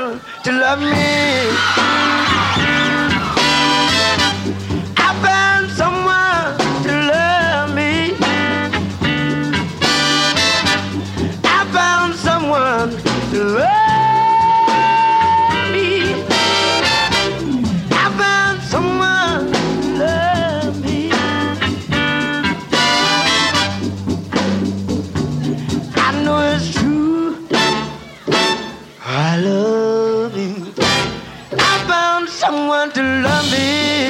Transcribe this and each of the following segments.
someone to love me. I found someone to love me. I found someone to love me. I found someone to love me. I know it's true. I love you. I found someone to love me.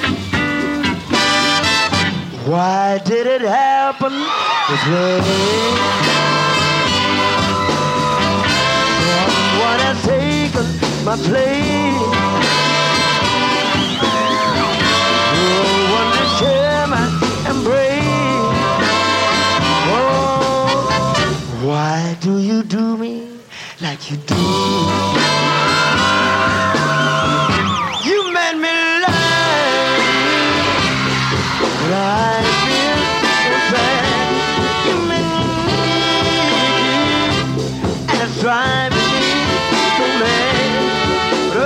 Why did it happen this way? Someone has taken my place. No one to share my embrace. Oh, why do you do me like you do? You made me lie, but I feel so bad. You made me need, and it's driving me so mad. But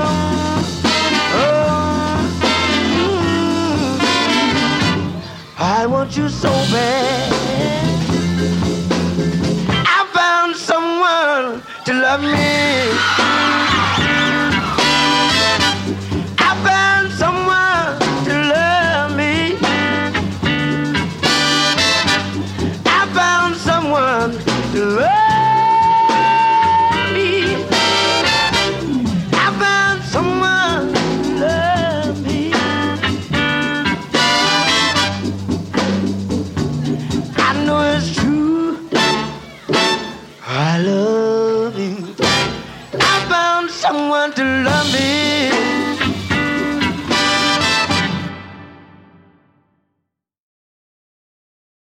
I want you so bad. I found someone to love me. I found someone to love me. I found someone to love me. I found someone to love me. I know it's true. I love you. I found someone to love me.